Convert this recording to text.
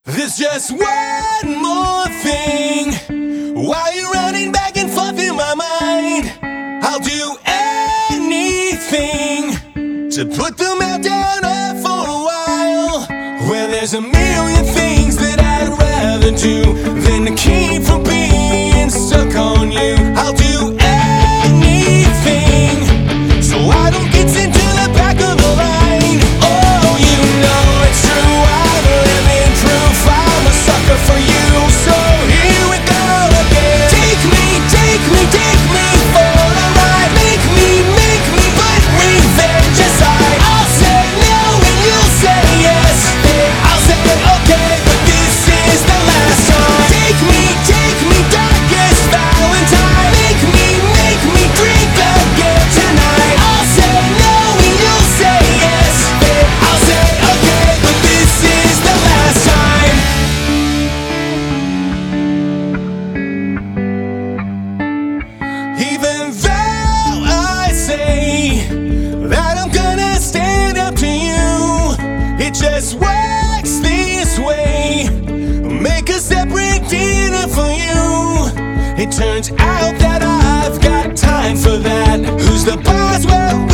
There's just one more thing. While you're running back and forth in my mind, I'll do anything to put the meltdown off for a while. Well, there's a million things that I'd rather do than to keep from being stuck on you. I'll do anything so I don't get sent to the back of the line. Oh, you know it's true, I'm living proof I'm a sucker for you. So here we go again. Take me, take me, take me for a ride. Make me, but revenge aside. I'll say no and you'll say yes. I'll say okay, but this is the last time. Take me, darkest Valentine. Make me drink again tonight. I'll say no and you'll say yes. I'll say okay, but this is the last time. Even though I say that I'm gonna stand up to you, it just works this way. Make a separate dinner for you. It turns out that I've got time for that. Who's the boss? Well,